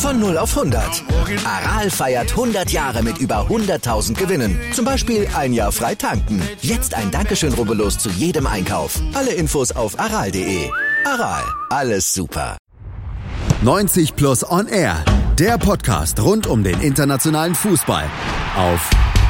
Von 0 auf 100. Aral feiert 100 Jahre mit über 100.000 Gewinnen. Zum Beispiel ein Jahr frei tanken. Jetzt ein Dankeschön, rubbellos zu jedem Einkauf. Alle Infos auf aral.de. Aral, alles super. 90 Plus On Air. Der Podcast rund um den internationalen Fußball. Auf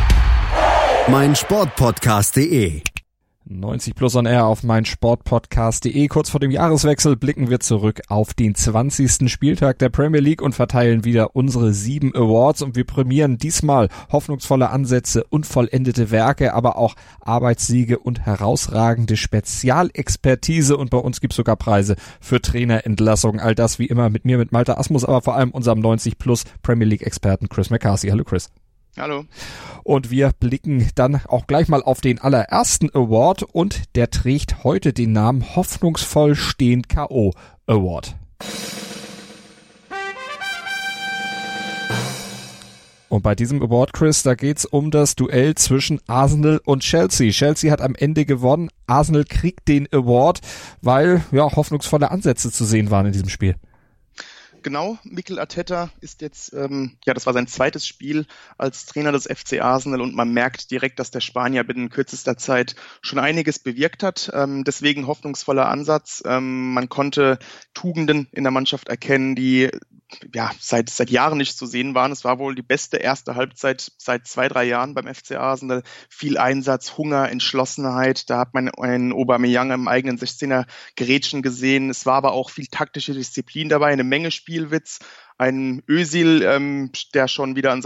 meinsportpodcast.de. 90 Plus On Air auf meinsportpodcast.de. Kurz vor dem Jahreswechsel blicken wir zurück auf den 20. Spieltag der Premier League und verteilen wieder unsere 7 Awards. Und wir prämieren diesmal hoffnungsvolle Ansätze und vollendete Werke, aber auch Arbeitssiege und herausragende Spezialexpertise. Und bei uns gibt's sogar Preise für Trainerentlassungen. All das wie immer mit mir, mit Malte Asmus, aber vor allem unserem 90 Plus Premier League Experten Chris McCarthy. Hallo Chris. Hallo. Und wir blicken dann auch gleich mal auf den allerersten Award und der trägt heute den Namen Hoffnungsvoll stehend K.O. Award. Und bei diesem Award, Chris, da geht's um das Duell zwischen Arsenal und Chelsea. Chelsea hat am Ende gewonnen. Arsenal kriegt den Award, weil ja hoffnungsvolle Ansätze zu sehen waren in diesem Spiel. Genau, Mikel Arteta ist jetzt, das war sein zweites Spiel als Trainer des FC Arsenal und man merkt direkt, dass der Spanier binnen kürzester Zeit schon einiges bewirkt hat. Deswegen hoffnungsvoller Ansatz. Man konnte Tugenden in der Mannschaft erkennen, die seit Jahren nicht zu sehen waren. Es war wohl die beste erste Halbzeit seit 2-3 Jahren beim FC Arsenal. Viel Einsatz, Hunger, Entschlossenheit. Da hat man einen Aubameyang im eigenen 16er Gerätschen gesehen. Es war aber auch viel taktische Disziplin dabei, eine Menge Spielwitz. Ein Özil, der schon wieder an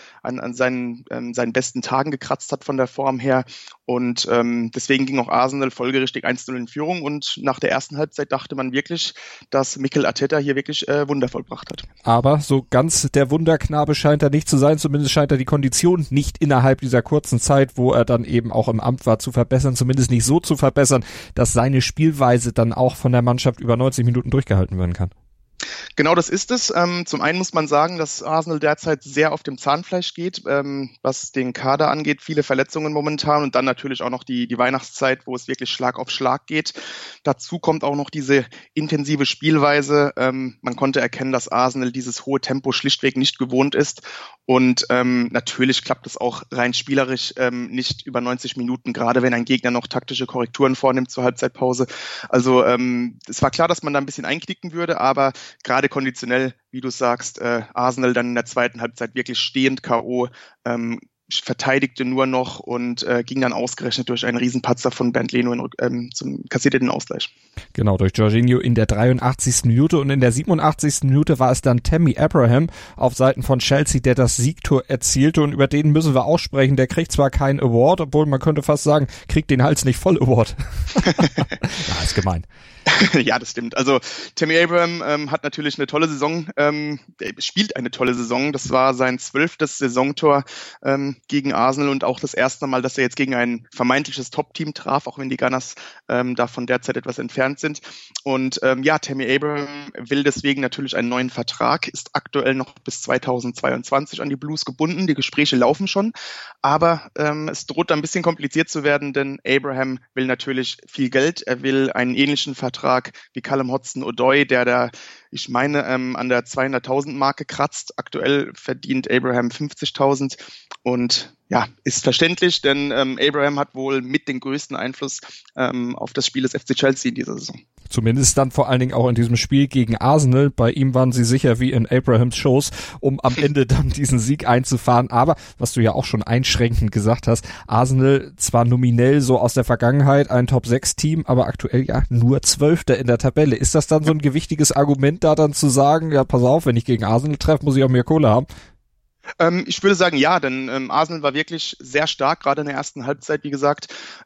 seinen besten Tagen gekratzt hat von der Form her. Und deswegen ging auch Arsenal folgerichtig 1-0 in Führung. Und nach der ersten Halbzeit dachte man wirklich, dass Mikel Arteta hier wirklich Wunder vollbracht hat. Aber so ganz der Wunderknabe scheint er nicht zu sein. Zumindest scheint er die Kondition nicht innerhalb dieser kurzen Zeit, wo er dann eben auch im Amt war, zu verbessern. Zumindest nicht so zu verbessern, dass seine Spielweise dann auch von der Mannschaft über 90 Minuten durchgehalten werden kann. Genau, das ist es. Zum einen muss man sagen, dass Arsenal derzeit sehr auf dem Zahnfleisch geht, was den Kader angeht. Viele Verletzungen momentan und dann natürlich auch noch die Weihnachtszeit, wo es wirklich Schlag auf Schlag geht. Dazu kommt auch noch diese intensive Spielweise. Man konnte erkennen, dass Arsenal dieses hohe Tempo schlichtweg nicht gewohnt ist. Und natürlich klappt es auch rein spielerisch nicht über 90 Minuten, gerade wenn ein Gegner noch taktische Korrekturen vornimmt zur Halbzeitpause. Also es war klar, dass man da ein bisschen einknicken würde, aber gerade konditionell, wie du sagst, Arsenal dann in der zweiten Halbzeit wirklich stehend K.O., verteidigte nur noch und ging dann ausgerechnet durch einen Riesenpatzer von Bernd Leno kassierte den Ausgleich. Genau, durch Jorginho in der 83. Minute und in der 87. Minute war es dann Tammy Abraham auf Seiten von Chelsea, der das Siegtor erzielte und über den müssen wir auch sprechen. Der kriegt zwar keinen Award, obwohl man könnte fast sagen, kriegt den Hals nicht voll Award. Ja, ist gemein. Ja, das stimmt. Also Tammy Abraham hat natürlich eine tolle Saison, spielt eine tolle Saison. Das war sein 12. Saisontor gegen Arsenal und auch das erste Mal, dass er jetzt gegen ein vermeintliches Top-Team traf, auch wenn die Gunners davon derzeit etwas entfernt sind. Und Tammy Abraham will deswegen natürlich einen neuen Vertrag, ist aktuell noch bis 2022 an die Blues gebunden. Die Gespräche laufen schon, aber es droht ein bisschen kompliziert zu werden, denn Abraham will natürlich viel Geld. Er will einen ähnlichen Vertrag wie Callum Hudson-Odoi, der da, ich meine, an der 200.000 Marke kratzt. Aktuell verdient Abraham 50.000 und ja, ist verständlich, denn Abraham hat wohl mit den größten Einfluss auf das Spiel des FC Chelsea in dieser Saison. Zumindest dann vor allen Dingen auch in diesem Spiel gegen Arsenal. Bei ihm waren sie sicher wie in Abrahams Shows, um am Ende dann diesen Sieg einzufahren. Aber, was du ja auch schon einschränkend gesagt hast, Arsenal zwar nominell so aus der Vergangenheit ein Top-6-Team, aber aktuell ja nur 12. in der Tabelle. Ist das dann so ein gewichtiges Argument, da dann zu sagen, ja pass auf, wenn ich gegen Arsenal treffe, muss ich auch mehr Kohle haben? Ich würde sagen, ja, denn Arsenal war wirklich sehr stark, gerade in der ersten Halbzeit, wie gesagt.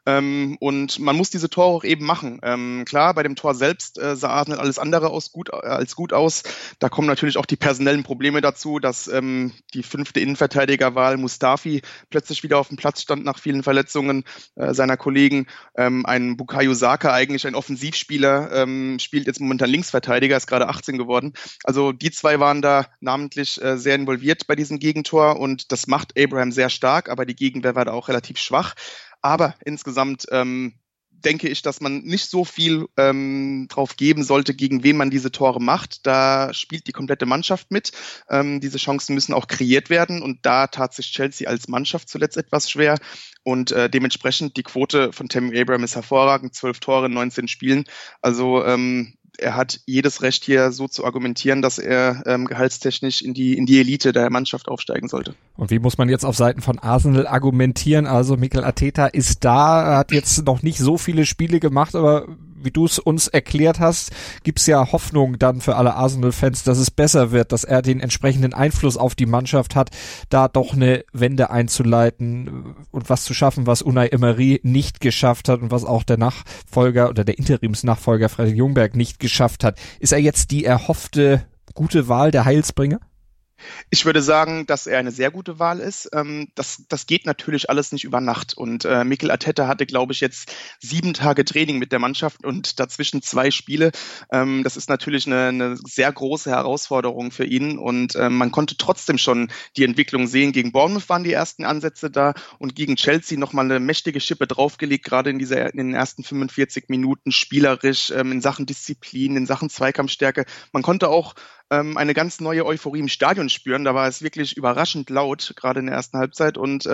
Und man muss diese Tore auch eben machen. Klar, bei dem Tor selbst sah Arsenal alles andere als gut aus. Da kommen natürlich auch die personellen Probleme dazu, dass die 5. Innenverteidigerwahl Mustafi plötzlich wieder auf dem Platz stand nach vielen Verletzungen seiner Kollegen. Ein Bukayo Saka, eigentlich ein Offensivspieler, spielt jetzt momentan Linksverteidiger, ist gerade 18 geworden. Also die zwei waren da namentlich sehr involviert bei diesem Gegentor und das macht Abraham sehr stark, aber die Gegenwehr war da auch relativ schwach. Aber insgesamt denke ich, dass man nicht so viel drauf geben sollte, gegen wen man diese Tore macht. Da spielt die komplette Mannschaft mit. Diese Chancen müssen auch kreiert werden und da tat sich Chelsea als Mannschaft zuletzt etwas schwer und dementsprechend die Quote von Tammy Abraham ist hervorragend, 12 Tore in 19 Spielen. Also er hat jedes Recht hier so zu argumentieren, dass er gehaltstechnisch in die Elite der Mannschaft aufsteigen sollte. Und wie muss man jetzt auf Seiten von Arsenal argumentieren? Also Mikel Arteta ist da, hat jetzt noch nicht so viele Spiele gemacht, aber wie du es uns erklärt hast, gibt's ja Hoffnung dann für alle Arsenal-Fans, dass es besser wird, dass er den entsprechenden Einfluss auf die Mannschaft hat, da doch eine Wende einzuleiten und was zu schaffen, was Unai Emery nicht geschafft hat und was auch der Nachfolger oder der Interimsnachfolger Fredrik Ljungberg nicht geschafft hat. Ist er jetzt die erhoffte gute Wahl, der Heilsbringer? Ich würde sagen, dass er eine sehr gute Wahl ist. Das geht natürlich alles nicht über Nacht. Und Mikel Arteta hatte, glaube ich, jetzt 7 Tage Training mit der Mannschaft und dazwischen 2 Spiele. Das ist natürlich eine sehr große Herausforderung für ihn. Und man konnte trotzdem schon die Entwicklung sehen. Gegen Bournemouth waren die ersten Ansätze da und gegen Chelsea nochmal eine mächtige Schippe draufgelegt, gerade in den ersten 45 Minuten spielerisch, in Sachen Disziplin, in Sachen Zweikampfstärke. Man konnte auch eine ganz neue Euphorie im Stadion spüren. Da war es wirklich überraschend laut, gerade in der ersten Halbzeit. Und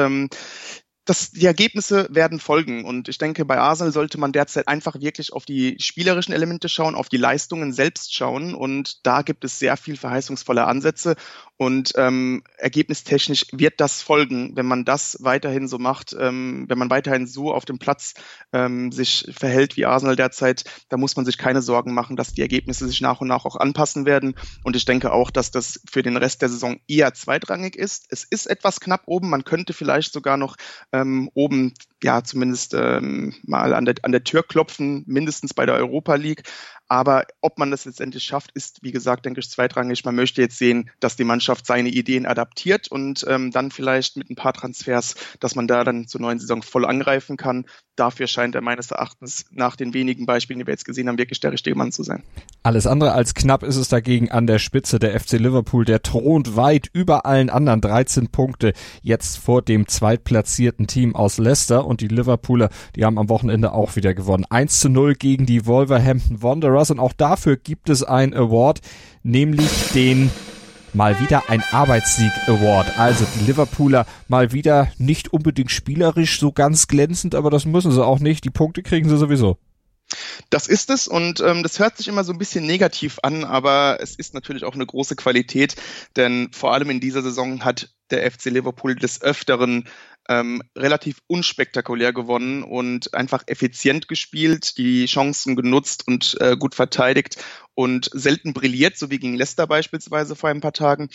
die Ergebnisse werden folgen. Und ich denke, bei Arsenal sollte man derzeit einfach wirklich auf die spielerischen Elemente schauen, auf die Leistungen selbst schauen. Und da gibt es sehr viel verheißungsvolle Ansätze. Und ergebnistechnisch wird das folgen, wenn man das weiterhin so macht, wenn man weiterhin so auf dem Platz sich verhält wie Arsenal derzeit, da muss man sich keine Sorgen machen, dass die Ergebnisse sich nach und nach auch anpassen werden. Und ich denke auch, dass das für den Rest der Saison eher zweitrangig ist. Es ist etwas knapp oben, man könnte vielleicht sogar noch oben ja zumindest mal an der Tür klopfen, mindestens bei der Europa League. Aber ob man das letztendlich schafft, ist, wie gesagt, denke ich, zweitrangig. Man möchte jetzt sehen, dass die Mannschaft seine Ideen adaptiert und dann vielleicht mit ein paar Transfers, dass man da dann zur neuen Saison voll angreifen kann. Dafür scheint er meines Erachtens nach den wenigen Beispielen, die wir jetzt gesehen haben, wirklich der richtige Mann zu sein. Alles andere als knapp ist es dagegen an der Spitze. Der FC Liverpool, der thront weit über allen anderen, 13 Punkte jetzt vor dem zweitplatzierten Team aus Leicester. Und die Liverpooler, die haben am Wochenende auch wieder gewonnen. 1:0 gegen die Wolverhampton Wanderers. Und auch dafür gibt es einen Award, nämlich den mal wieder ein Arbeitssieg-Award. Also die Liverpooler mal wieder nicht unbedingt spielerisch so ganz glänzend, aber das müssen sie auch nicht. Die Punkte kriegen sie sowieso. Das ist es und das hört sich immer so ein bisschen negativ an, aber es ist natürlich auch eine große Qualität, denn vor allem in dieser Saison hat der FC Liverpool des Öfteren relativ unspektakulär gewonnen und einfach effizient gespielt, die Chancen genutzt und gut verteidigt und selten brilliert, so wie gegen Leicester beispielsweise vor ein paar Tagen.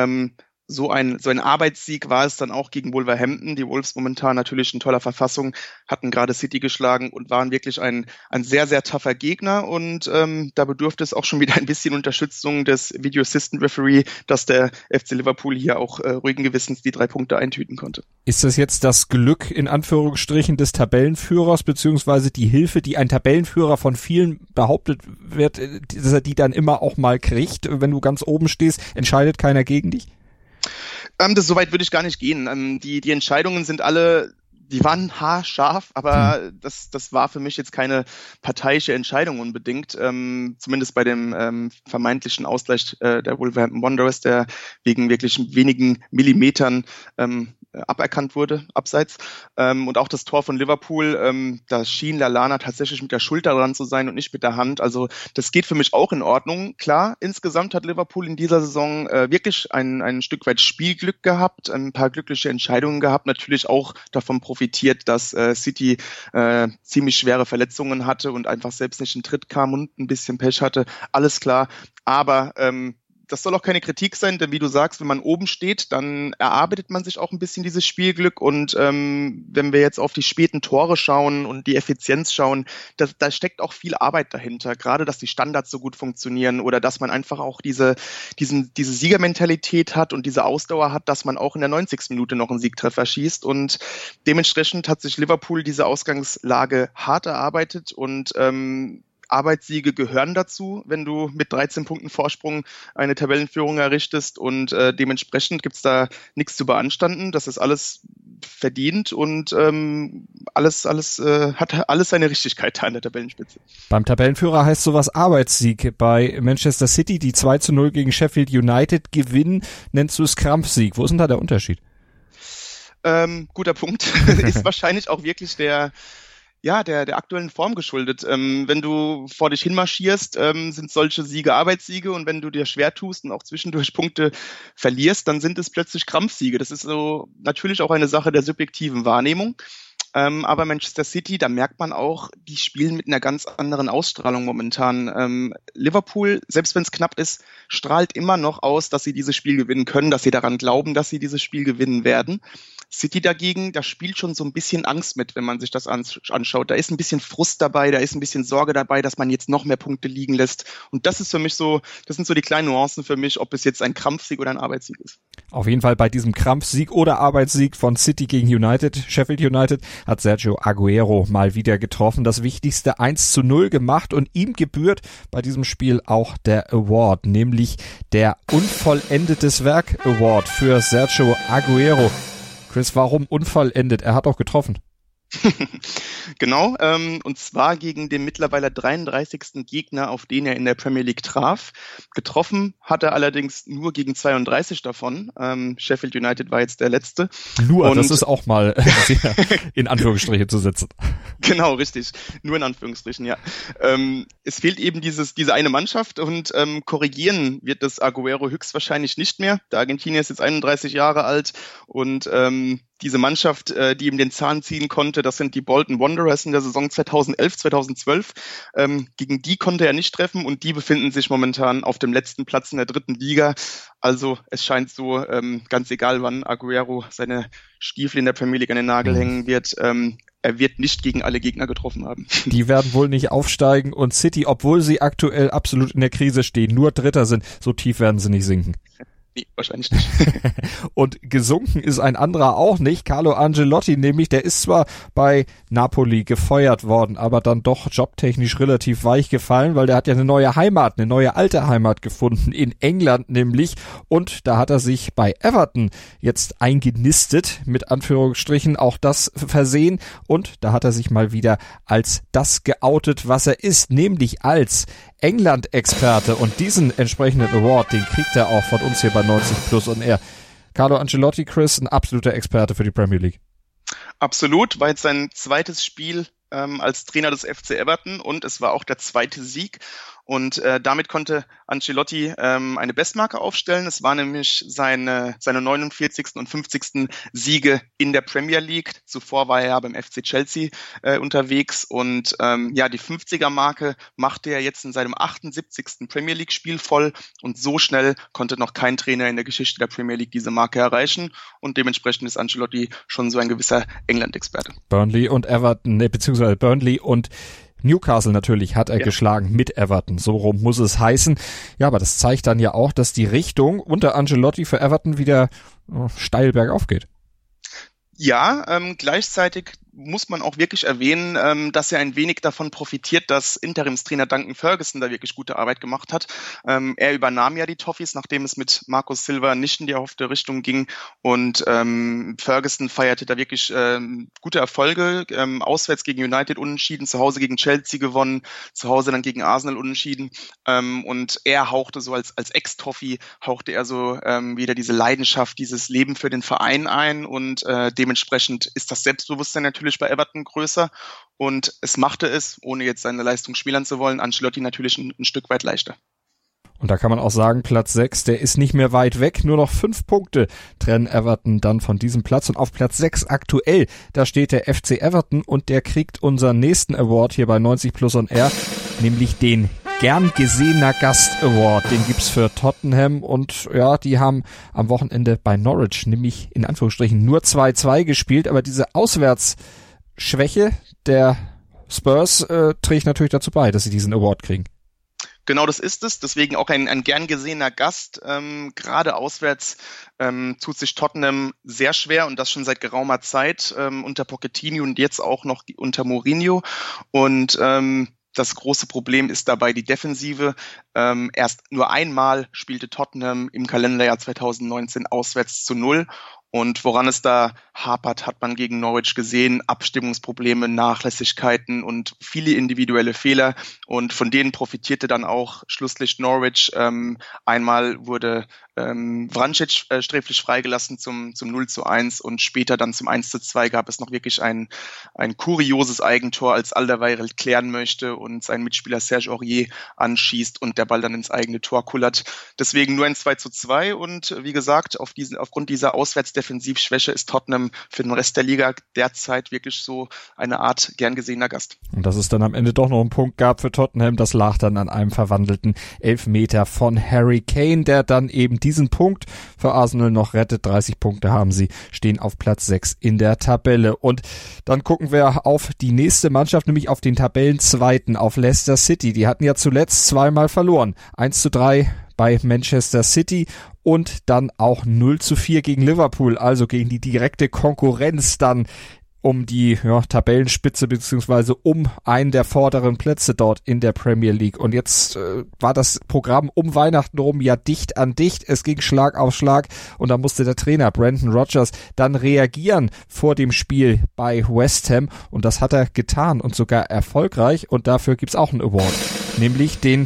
So ein Arbeitssieg war es dann auch gegen Wolverhampton. Die Wolves momentan natürlich in toller Verfassung, hatten gerade City geschlagen und waren wirklich ein sehr, sehr tougher Gegner. Und da bedurfte es auch schon wieder ein bisschen Unterstützung des Video Assistant Referee, dass der FC Liverpool hier auch ruhigen Gewissens die 3 Punkte eintüten konnte. Ist das jetzt das Glück in Anführungsstrichen des Tabellenführers, beziehungsweise die Hilfe, die ein Tabellenführer von vielen behauptet wird, dass er die dann immer auch mal kriegt? Wenn du ganz oben stehst, entscheidet keiner gegen dich? Soweit würde ich gar nicht gehen. Die Entscheidungen sind alle, die waren haarscharf, aber das war für mich jetzt keine parteiische Entscheidung unbedingt. Zumindest bei dem vermeintlichen Ausgleich der Wolverhampton Wanderers, der wegen wirklich wenigen Millimetern aberkannt wurde, abseits. Und auch das Tor von Liverpool, da schien Lallana tatsächlich mit der Schulter dran zu sein und nicht mit der Hand. Also das geht für mich auch in Ordnung. Klar, insgesamt hat Liverpool in dieser Saison wirklich ein Stück weit Spielglück gehabt, ein paar glückliche Entscheidungen gehabt, natürlich auch davon profitiert, dass City ziemlich schwere Verletzungen hatte und einfach selbst nicht in Tritt kam und ein bisschen Pech hatte. Alles klar, aber das soll auch keine Kritik sein, denn wie du sagst, wenn man oben steht, dann erarbeitet man sich auch ein bisschen dieses Spielglück und wenn wir jetzt auf die späten Tore schauen und die Effizienz schauen, da steckt auch viel Arbeit dahinter, gerade dass die Standards so gut funktionieren oder dass man einfach auch diese Siegermentalität hat und diese Ausdauer hat, dass man auch in der 90. Minute noch einen Siegtreffer schießt und dementsprechend hat sich Liverpool diese Ausgangslage hart erarbeitet und Arbeitssiege gehören dazu, wenn du mit 13 Punkten Vorsprung eine Tabellenführung errichtest und dementsprechend gibt's da nichts zu beanstanden. Das ist alles verdient und alles hat alles seine Richtigkeit da an der Tabellenspitze. Beim Tabellenführer heißt sowas Arbeitssieg. Bei Manchester City, die 2-0 gegen Sheffield United gewinnen, nennst du es Krampfsieg. Wo ist denn da der Unterschied? Guter Punkt. Ist wahrscheinlich auch wirklich der aktuellen Form geschuldet. Wenn du vor dich hinmarschierst, sind solche Siege Arbeitssiege und wenn du dir schwer tust und auch zwischendurch Punkte verlierst, dann sind es plötzlich Krampfsiege. Das ist so natürlich auch eine Sache der subjektiven Wahrnehmung. Aber Manchester City, da merkt man auch, die spielen mit einer ganz anderen Ausstrahlung momentan. Liverpool, selbst wenn es knapp ist, strahlt immer noch aus, dass sie dieses Spiel gewinnen können, dass sie daran glauben, dass sie dieses Spiel gewinnen werden. City dagegen, da spielt schon so ein bisschen Angst mit, wenn man sich das anschaut. Da ist ein bisschen Frust dabei, da ist ein bisschen Sorge dabei, dass man jetzt noch mehr Punkte liegen lässt. Und das ist für mich so, das sind so die kleinen Nuancen für mich, ob es jetzt ein Krampfsieg oder ein Arbeitssieg ist. Auf jeden Fall bei diesem Krampfsieg oder Arbeitssieg von City gegen United, Sheffield United, hat Sergio Aguero mal wieder getroffen, das wichtigste 1-0 gemacht und ihm gebührt bei diesem Spiel auch der Award, nämlich der Unvollendetes Werk Award für Sergio Aguero. Chris, warum unvollendet? Er hat auch getroffen. Genau, und zwar gegen den mittlerweile 33. Gegner, auf den er in der Premier League traf. Getroffen hat er allerdings nur gegen 32 davon. Sheffield United war jetzt der letzte. Nur, das ist auch mal in Anführungsstriche zu setzen. Genau, richtig. Nur in Anführungsstrichen, ja. Es fehlt eben diese eine Mannschaft und korrigieren wird das Aguero höchstwahrscheinlich nicht mehr. Der Argentinier ist jetzt 31 Jahre alt und diese Mannschaft, die ihm den Zahn ziehen konnte, das sind die Bolton Wanderers in der Saison 2011, 2012. Gegen die konnte er nicht treffen und die befinden sich momentan auf dem letzten Platz in der 3. Liga. Also es scheint so, ganz egal wann Aguero seine Stiefel in der Premier League an den Nagel hängen wird, er wird nicht gegen alle Gegner getroffen haben. Die werden wohl nicht aufsteigen und City, obwohl sie aktuell absolut in der Krise stehen, nur Dritter sind, so tief werden sie nicht sinken. Nee, wahrscheinlich nicht. Und gesunken ist ein anderer auch nicht, Carlo Ancelotti nämlich, der ist zwar bei Napoli gefeuert worden, aber dann doch jobtechnisch relativ weich gefallen, weil der hat ja eine neue Heimat, eine neue alte Heimat gefunden, in England nämlich, und da hat er sich bei Everton jetzt eingenistet, mit Anführungsstrichen auch das versehen, und da hat er sich mal wieder als das geoutet, was er ist, nämlich als England-Experte, und diesen entsprechenden Award, den kriegt er auch von uns hier bei 90 Plus on Air. Carlo Ancelotti, Chris, ein absoluter Experte für die Premier League. Absolut, war jetzt sein zweites Spiel als Trainer des FC Everton und es war auch der zweite Sieg. Und damit konnte Ancelotti eine Bestmarke aufstellen. Es war nämlich seine 49. und 50. Siege in der Premier League. Zuvor war er ja beim FC Chelsea unterwegs. Und die 50er-Marke machte er jetzt in seinem 78. Premier League-Spiel voll. Und so schnell konnte noch kein Trainer in der Geschichte der Premier League diese Marke erreichen. Und dementsprechend ist Ancelotti schon so ein gewisser England-Experte. Burnley und Everton, beziehungsweise Burnley und Newcastle natürlich hat er geschlagen mit Everton, so rum muss es heißen. Ja, aber das zeigt dann ja auch, dass die Richtung unter Ancelotti für Everton wieder steil bergauf geht. Ja, gleichzeitig muss man auch wirklich erwähnen, dass er ein wenig davon profitiert, dass Interimstrainer Duncan Ferguson da wirklich gute Arbeit gemacht hat. Er übernahm ja die Toffees, nachdem es mit Marcus Silva nicht in die erhoffte Richtung ging, und Ferguson feierte da wirklich gute Erfolge. Auswärts gegen United unentschieden, zu Hause gegen Chelsea gewonnen, zu Hause dann gegen Arsenal unentschieden, und er hauchte so als Ex-Toffee, hauchte er so wieder diese Leidenschaft, dieses Leben für den Verein ein, und dementsprechend ist das Selbstbewusstsein natürlich bei Everton größer, und es machte es, ohne jetzt seine Leistung schmälern zu wollen, Ancelotti natürlich ein Stück weit leichter. Und da kann man auch sagen, Platz 6, der ist nicht mehr weit weg, nur noch 5 Punkte trennen Everton dann von diesem Platz, und auf Platz 6 aktuell, da steht der FC Everton, und der kriegt unseren nächsten Award hier bei 90 Plus on Air, nämlich den Gern gesehener Gast Award. Den gibt's für Tottenham, und ja, die haben am Wochenende bei Norwich nämlich in Anführungsstrichen nur 2-2 gespielt, aber diese Auswärtsschwäche der Spurs trägt natürlich dazu bei, dass sie diesen Award kriegen. Genau, das ist es. Deswegen auch ein gern gesehener Gast. Gerade auswärts tut sich Tottenham sehr schwer, und das schon seit geraumer Zeit unter Pochettino und jetzt auch noch unter Mourinho. Und Das große Problem ist dabei die Defensive. Erst nur einmal spielte Tottenham im Kalenderjahr 2019 auswärts zu 0. Und woran es da hapert, hat man gegen Norwich gesehen. Abstimmungsprobleme, Nachlässigkeiten und viele individuelle Fehler. Und von denen profitierte dann auch Schlusslicht Norwich. Einmal wurde Vrancic sträflich freigelassen zum 0:1 und später dann zum 1:2 gab es noch wirklich ein kurioses Eigentor, als Alderweireld klären möchte und sein Mitspieler Serge Aurier anschießt und der Ball dann ins eigene Tor kullert. Deswegen nur ein 2:2 und wie gesagt, aufgrund dieser Auswärtsdefensivschwäche ist Tottenham für den Rest der Liga derzeit wirklich so eine Art gern gesehener Gast. Und dass es dann am Ende doch noch einen Punkt gab für Tottenham, das lag dann an einem verwandelten Elfmeter von Harry Kane, der dann eben diesen Punkt für Arsenal noch rettet. 30 Punkte haben sie, stehen auf Platz 6 in der Tabelle. Und dann gucken wir auf die nächste Mannschaft, nämlich auf den Tabellenzweiten, auf Leicester City. Die hatten ja zuletzt zweimal verloren. 1:3 bei Manchester City und dann auch 0:4 gegen Liverpool, also gegen die direkte Konkurrenz dann um die Tabellenspitze beziehungsweise um einen der vorderen Plätze dort in der Premier League. Und jetzt war das Programm um Weihnachten rum ja dicht an dicht. Es ging Schlag auf Schlag und da musste der Trainer Brendan Rodgers dann reagieren vor dem Spiel bei West Ham und das hat er getan und sogar erfolgreich und dafür gibt's auch einen Award, nämlich den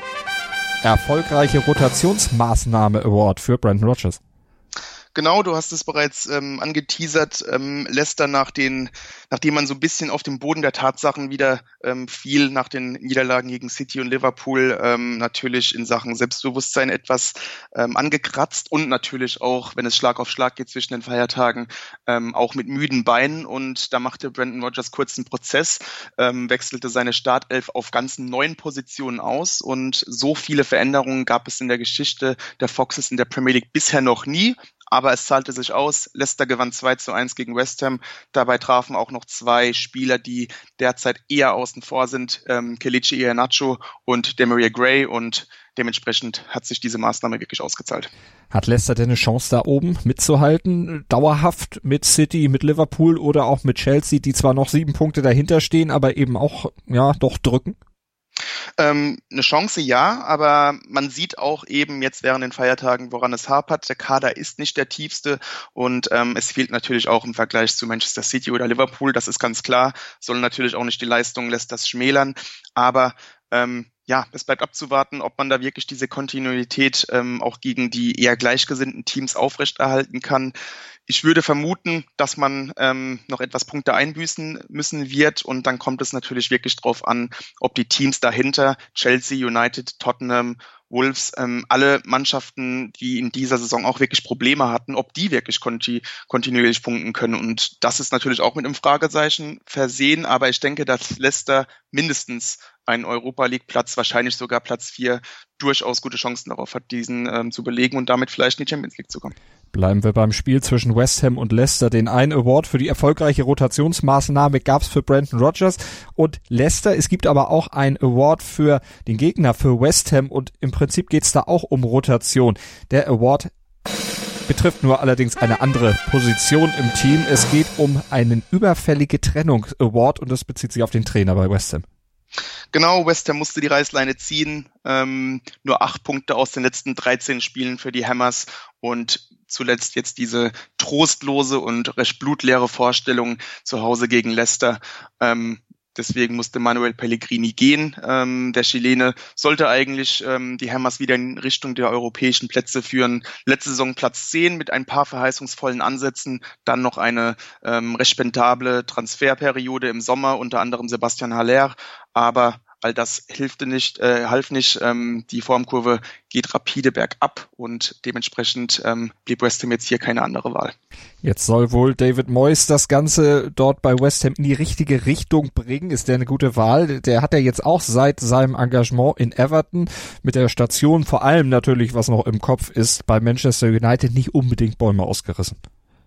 erfolgreiche Rotationsmaßnahme Award für Brendan Rodgers. Genau, du hast es bereits angeteasert. Leicester, nachdem man so ein bisschen auf dem Boden der Tatsachen wieder fiel, nach den Niederlagen gegen City und Liverpool, natürlich in Sachen Selbstbewusstsein etwas angekratzt und natürlich auch, wenn es Schlag auf Schlag geht zwischen den Feiertagen, auch mit müden Beinen. Und da machte Brendan Rodgers kurz einen Prozess, wechselte seine Startelf auf ganzen 9 Positionen aus und so viele Veränderungen gab es in der Geschichte der Foxes in der Premier League bisher noch nie. Aber es zahlte sich aus. Leicester gewann 2:1 gegen West Ham. Dabei trafen auch noch 2 Spieler, die derzeit eher außen vor sind, Kelechi Iheanacho und Demarai Gray. Und dementsprechend hat sich diese Maßnahme wirklich ausgezahlt. Hat Leicester denn eine Chance da oben mitzuhalten? Dauerhaft mit City, mit Liverpool oder auch mit Chelsea, die zwar noch 7 Punkte dahinter stehen, aber eben auch doch drücken? Eine Chance ja, aber man sieht auch eben jetzt während den Feiertagen, woran es hapert. Der Kader ist nicht der tiefste und es fehlt natürlich auch im Vergleich zu Manchester City oder Liverpool, das ist ganz klar, soll natürlich auch nicht die Leistung Leicesters schmälern, aber es bleibt abzuwarten, ob man da wirklich diese Kontinuität auch gegen die eher gleichgesinnten Teams aufrechterhalten kann. Ich würde vermuten, dass man noch etwas Punkte einbüßen müssen wird und dann kommt es natürlich wirklich drauf an, ob die Teams dahinter, Chelsea, United, Tottenham, Wolves, alle Mannschaften, die in dieser Saison auch wirklich Probleme hatten, ob die wirklich kontinuierlich punkten können. Und das ist natürlich auch mit einem Fragezeichen versehen, aber ich denke, dass Leicester mindestens einen Europa-League-Platz, wahrscheinlich sogar Platz 4, durchaus gute Chancen darauf hat, diesen zu belegen und damit vielleicht in die Champions League zu kommen. Bleiben wir beim Spiel zwischen West Ham und Leicester. Den einen Award für die erfolgreiche Rotationsmaßnahme gab's für Brendan Rodgers und Leicester. Es gibt aber auch einen Award für den Gegner, für West Ham und im Prinzip geht's da auch um Rotation. Der Award betrifft nur allerdings eine andere Position im Team. Es geht um einen überfällige Trennung Award und das bezieht sich auf den Trainer bei West Ham. Genau, West Ham musste die Reißleine ziehen. Nur 8 Punkte aus den letzten 13 Spielen für die Hammers und zuletzt jetzt diese trostlose und recht blutleere Vorstellung zu Hause gegen Leicester. Deswegen musste Manuel Pellegrini gehen. Der Chilene sollte eigentlich die Hammers wieder in Richtung der europäischen Plätze führen. Letzte Saison Platz 10 mit ein paar verheißungsvollen Ansätzen. Dann noch eine recht spendable Transferperiode im Sommer, unter anderem Sebastian Haller. Aber all das half nicht. Die Formkurve geht rapide bergab und dementsprechend blieb West Ham jetzt hier keine andere Wahl. Jetzt soll wohl David Moyes das Ganze dort bei West Ham in die richtige Richtung bringen. Ist der eine gute Wahl? Der hat ja jetzt auch seit seinem Engagement in Everton mit der Station, vor allem natürlich, was noch im Kopf ist, bei Manchester United nicht unbedingt Bäume ausgerissen.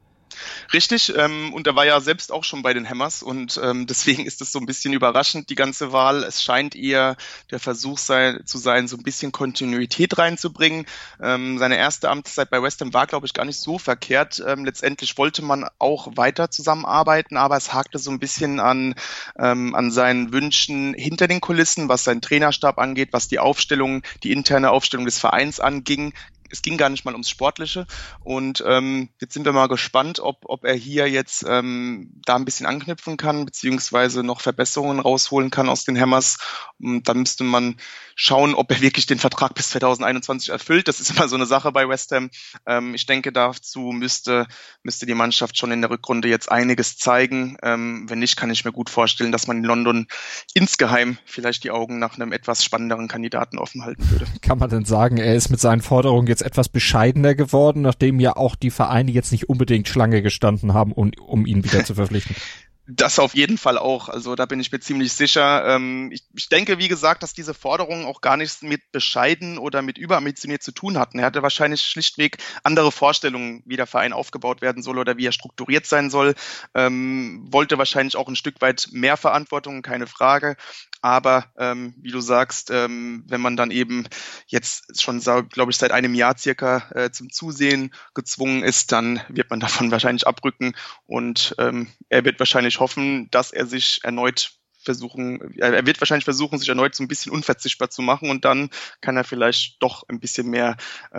Richtig, und er war ja selbst auch schon bei den Hammers und deswegen ist es so ein bisschen überraschend, die ganze Wahl. Es scheint eher der Versuch zu sein, so ein bisschen Kontinuität reinzubringen. Seine erste Amtszeit bei West Ham war, glaube ich, gar nicht so verkehrt. Letztendlich wollte man auch weiter zusammenarbeiten, aber es hakte so ein bisschen an seinen Wünschen hinter den Kulissen, was seinen Trainerstab angeht, was die interne Aufstellung des Vereins anging. Es ging gar nicht mal ums Sportliche und jetzt sind wir mal gespannt, ob er hier jetzt da ein bisschen anknüpfen kann, beziehungsweise noch Verbesserungen rausholen kann aus den Hammers. Und dann müsste man schauen, ob er wirklich den Vertrag bis 2021 erfüllt. Das ist immer so eine Sache bei West Ham. Ich denke, dazu müsste die Mannschaft schon in der Rückrunde jetzt einiges zeigen. Wenn nicht, kann ich mir gut vorstellen, dass man in London insgeheim vielleicht die Augen nach einem etwas spannenderen Kandidaten offen halten würde. Kann man denn sagen, er ist mit seinen Forderungen jetzt etwas bescheidener geworden, nachdem ja auch die Vereine jetzt nicht unbedingt Schlange gestanden haben, um ihn wieder zu verpflichten? Das auf jeden Fall auch. Also da bin ich mir ziemlich sicher. Ich denke, wie gesagt, dass diese Forderungen auch gar nichts mit bescheiden oder mit überambitioniert zu tun hatten. Er hatte wahrscheinlich schlichtweg andere Vorstellungen, wie der Verein aufgebaut werden soll oder wie er strukturiert sein soll. Wollte wahrscheinlich auch ein Stück weit mehr Verantwortung, keine Frage. Aber wie du sagst, wenn man dann eben jetzt schon, glaube ich, seit einem Jahr circa zum Zusehen gezwungen ist, dann wird man davon wahrscheinlich abrücken und er wird wahrscheinlich hoffen, dass er sich erneut versuchen, sich erneut so ein bisschen unverzichtbar zu machen und dann kann er vielleicht doch ein bisschen mehr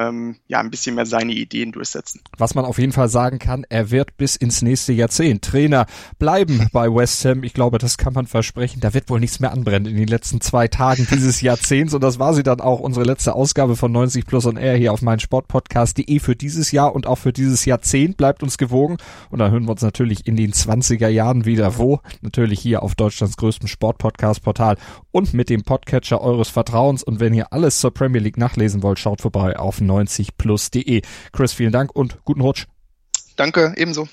seine Ideen durchsetzen. Was man auf jeden Fall sagen kann, er wird bis ins nächste Jahrzehnt Trainer bleiben bei West Ham. Ich glaube, das kann man versprechen. Da wird wohl nichts mehr anbrennen in den letzten 2 Tagen dieses Jahrzehnts und das war sie dann auch, unsere letzte Ausgabe von 90 Plus on Air hier auf meinsportpodcast.de für dieses Jahr und auch für dieses Jahrzehnt. Bleibt uns gewogen und dann hören wir uns natürlich in den 20er Jahren wieder. Wo? Natürlich hier auf Deutschlands größtem Sport-Podcast-Portal und mit dem Podcatcher eures Vertrauens. Und wenn ihr alles zur Premier League nachlesen wollt, schaut vorbei auf 90plus.de. Chris, vielen Dank und guten Rutsch. Danke, ebenso.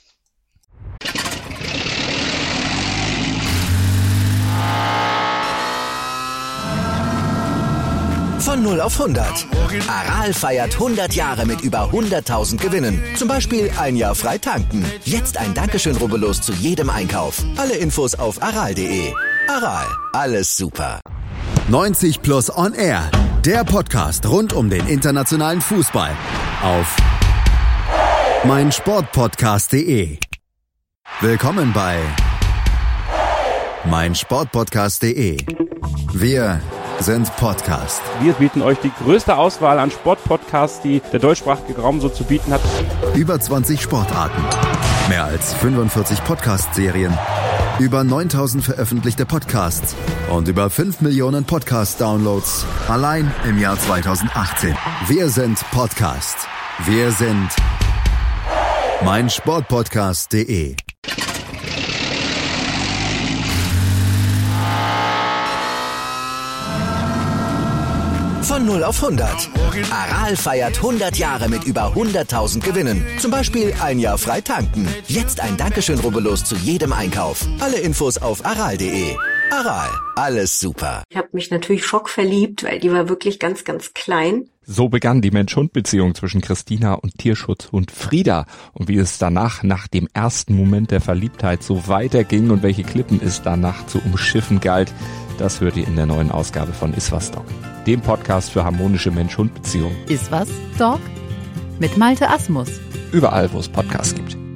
Von 0 auf 100. Aral feiert 100 Jahre mit über 100.000 Gewinnen. Zum Beispiel ein Jahr frei tanken. Jetzt ein Dankeschön, rubbellos zu jedem Einkauf. Alle Infos auf aral.de. Aral, alles super. 90 Plus on Air. Der Podcast rund um den internationalen Fußball. Auf meinsportpodcast.de. Willkommen bei meinsportpodcast.de. Wir sind Podcast. Wir bieten euch die größte Auswahl an Sportpodcasts, die der deutschsprachige Raum so zu bieten hat. Über 20 Sportarten, mehr als 45 Podcast-Serien, über 9000 veröffentlichte Podcasts und über 5 Millionen Podcast-Downloads allein im Jahr 2018. Wir sind Podcast. Wir sind meinsportpodcast.de. Von 0 auf 100. Aral feiert 100 Jahre mit über 100.000 Gewinnen. Zum Beispiel ein Jahr frei tanken. Jetzt ein Dankeschön, rubbellos zu jedem Einkauf. Alle Infos auf aral.de. Aral, alles super. Ich habe mich natürlich schockverliebt, weil die war wirklich ganz, ganz klein. So begann die Mensch-Hund-Beziehung zwischen Christina und Tierschutzhund Frieda. Und wie es danach, nach dem ersten Moment der Verliebtheit, so weiterging und welche Klippen es danach zu umschiffen galt, das hört ihr in der neuen Ausgabe von Iswas Dog, dem Podcast für harmonische Mensch-Hund-Beziehungen. Iswas Dog? Mit Malte Asmus. Überall, wo es Podcasts gibt.